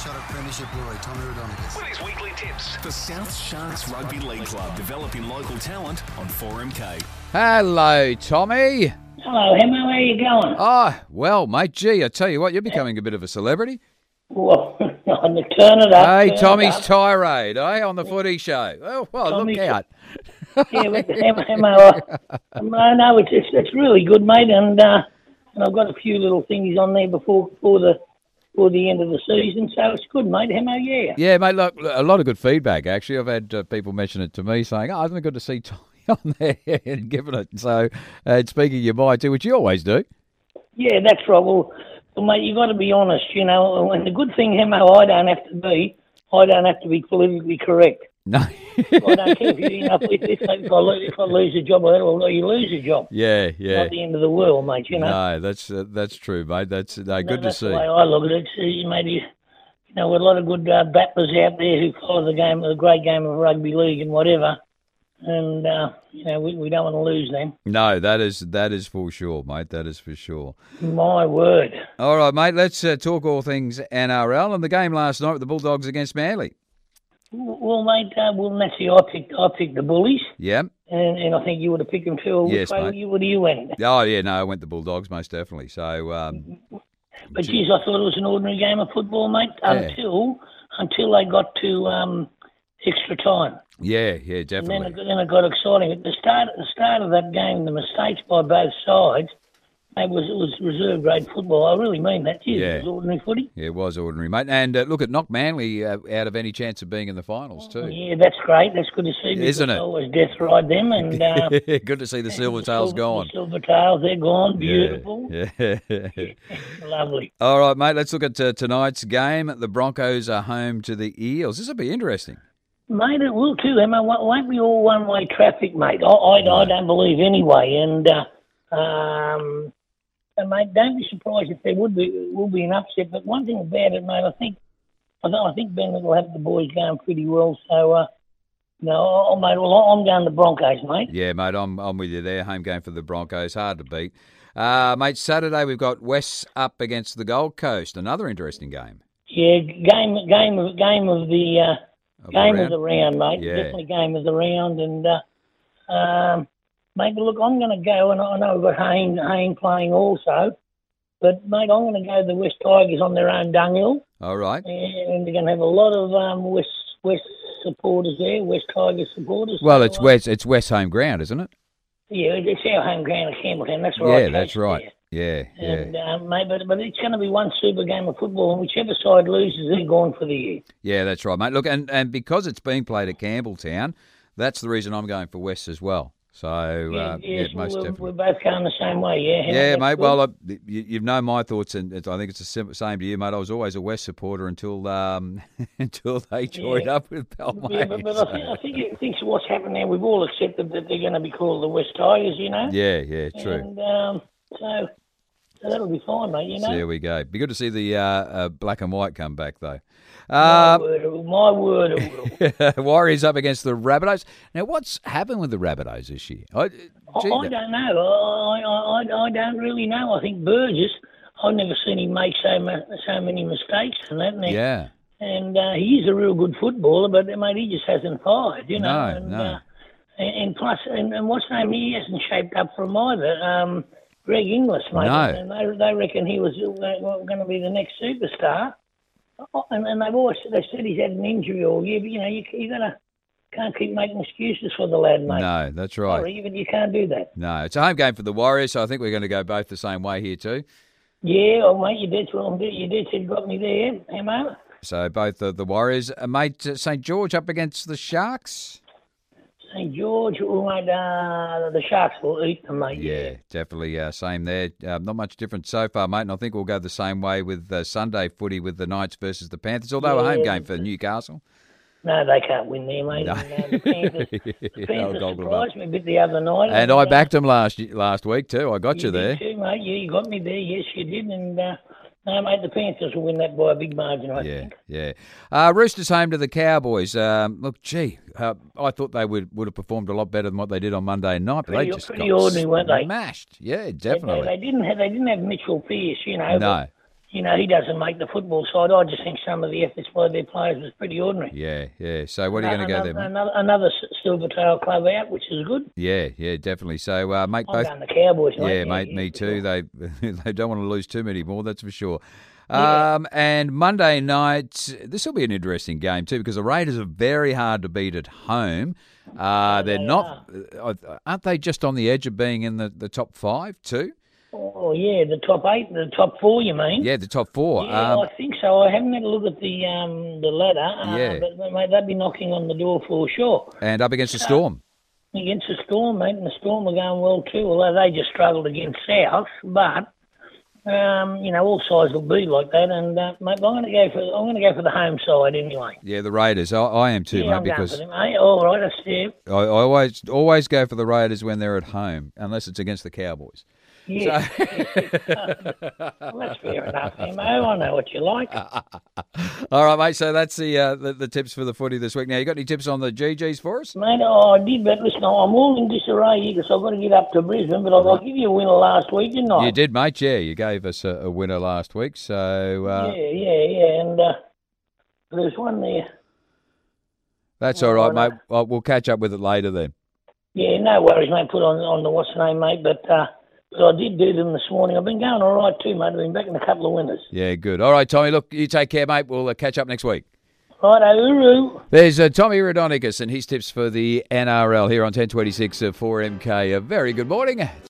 shot at Premiership Glory, Tommy Raudonikis. With his weekly tips. The South Sharks Rugby League Club, developing local talent on 4MK. Hello, Tommy. Hello, Hemo. How you going? Oh, well, mate, gee, I tell you what, you're becoming a bit of a celebrity. Well, on the turn it up. Hey, Tommy's tirade, on the footy show. Oh, well, Tommy's look out. Yeah, but Hemo, no, it's really good, mate, and I've got a few little things on there before the end of the season, so it's good, mate. Hemo, yeah. Yeah, mate, look, a lot of good feedback, actually. I've had people mention it to me saying, isn't it good to see Tommy on there and giving it. So, speaking your mind too, which you always do. Yeah, that's right. Well, mate, you got to be honest, you know. And the good thing, Hemo, I don't have to be politically correct. No. I don't care if I lose a job, well, you lose a job. Yeah. Not the end of the world, mate. You know. No, that's true, mate. Good to see. That's the way I look at it. You know, with a lot of good battlers out there who follow the great game of rugby league and whatever. And, you know, we don't want to lose them. No, that is for sure, mate. That is for sure. My word. All right, mate, let's talk all things NRL and the game last night with the Bulldogs against Manly. Well, mate, naturally, I picked the Bullies. Yeah. And I think you would have picked them too. Yes, mate. Would you went? Oh, yeah, no, I went the Bulldogs, most definitely. So, but, geez, I thought it was an ordinary game of football, mate, until they got to extra time. Yeah, definitely. And then it got exciting. At the start of that game, the mistakes by both sides, it was reserve grade football. I really mean that. Geez, It was ordinary footy. Yeah, it was ordinary, mate. And look, it knocked Manly out of any chance of being in the finals too. Yeah, that's great. That's good to see. Isn't it? I always death ride them. And good to see the Silvertails gone. The Silvertails, they're gone. Beautiful. Yeah. Lovely. All right, mate, let's look at tonight's game. The Broncos are home to the Eels. This will be interesting. Mate, it will too, Emma. Won't be all one-way traffic, mate. I don't believe anyway. And mate, don't be surprised if there will be an upset. But one thing about it, mate, I think Ben will have the boys going pretty well. So, mate, I'm going the Broncos, mate. Yeah, mate, I'm with you there. Home game for the Broncos, hard to beat. Mate, Saturday we've got West up against the Gold Coast. Another interesting game. Yeah, game of the round, mate. Yeah. Definitely game of the round. And mate, look, I'm going to go, and I know we've got Hayne playing also, but mate, I'm going to go the West Tigers on their own dunghill. All right. And they're going to have a lot of West supporters there, West Tigers supporters. Well, it's West home ground, isn't it? Yeah, it's our home ground at Campbelltown. That's right. Yeah, that's right. There. Yeah. And, mate, but it's going to be one super game of football, and whichever side loses, they're gone for the year. Yeah, that's right, mate. Look, and because it's being played at Campbelltown, that's the reason I'm going for West as well. So, most definitely. We're both going the same way, yeah? Yeah, mate. Good. Well, you know my thoughts, and I think it's the same to you, mate. I was always a West supporter until they joined up with Balmain. Yeah, but I think what's happened now, we've all accepted that they're going to be called the West Tigers, you know? Yeah, true. And so that'll be fine, mate, you know? So there we go. Be good to see the black and white come back, though. My word, it will. Warriors up against the Rabbitohs. Now, what's happened with the Rabbitohs this year? I don't know. I don't really know. I think Burgess, I've never seen him make so many mistakes and that. Yeah. And he's a real good footballer, but, mate, he just hasn't fired, you know. No. And plus, and what's his name? He hasn't shaped up for him either. Greg Inglis, mate. No. And they reckon he was going to be the next superstar. And they said he's had an injury all year, but you know can't keep making excuses for the lad, mate. No, that's right. Sorry, but you can't do that. No, it's a home game for the Warriors, so I think we're going to go both the same way here too. Yeah, mate, you did. Well, you did. You got me there, Emma. So both the Warriors, mate. St. George up against the Sharks. St. George, mate, the Sharks will eat them, mate. Yeah, definitely same there. Not much different so far, mate, and I think we'll go the same way with Sunday footy with the Knights versus the Panthers, although a home game for Newcastle. No, they can't win there, mate. No. The Panthers surprised me a bit the other night. And I backed them last week too. I got you there. You did too, mate. You got me there. Yes, you did. And no, mate, the Panthers will win that by a big margin, I think. Yeah. Roosters home to the Cowboys. Look, I thought they would have performed a lot better than what they did on Monday night, but they just got ordinary, weren't they? Smashed. Yeah, definitely. They didn't have Mitchell Pearce, you know. No. he doesn't make the football side. I just think some of the efforts by their players was pretty ordinary. Yeah. So what are you going to go there, mate? Another Silvertail club out, which is good. Yeah, definitely. So, mate, I'm both. going the Cowboys, mate. Yeah, mate, me too. Sure. They don't want to lose too many more, that's for sure. Yeah. And Monday night, this will be an interesting game too because the Raiders are very hard to beat at home. They're not, aren't they just on the edge of being in the top 5 too? Oh, yeah, the top 8, the top 4, you mean? Yeah, the top 4. Yeah, I think so. I haven't had a look at the ladder. Yeah. But, mate, they'd be knocking on the door for sure. And up against the Storm. Against the Storm, mate, and the Storm are going well too, although they just struggled against South. But, all sides will be like that. And, mate, I'm going to go for the home side anyway. Yeah, the Raiders. I am too, Yeah, mate, I'm because going for them, mate. All right, that's it. I always go for the Raiders when they're at home, unless it's against the Cowboys. Yeah. Well, that's fair enough, Mo. I know what you like. All right, mate. So that's the tips for the footy this week. Now, you got any tips on the GGs for us? Mate, I did, but listen, I'm all in disarray here because I've got to get up to Brisbane, but I'll give you a winner last week, didn't I? You did, mate. Yeah, you gave us a winner last week. So Yeah, and there's one there. That's all right, mate. Well, we'll catch up with it later then. Yeah, no worries, mate. Put on the what's the name, mate, but I did do them this morning. I've been going all right too, mate. I've been back in a couple of winners. Yeah, good. All right, Tommy, look, you take care, mate. We'll catch up next week. Righto. There's Tommy Raudonikis and his tips for the NRL here on 1026 4MK. A very good morning.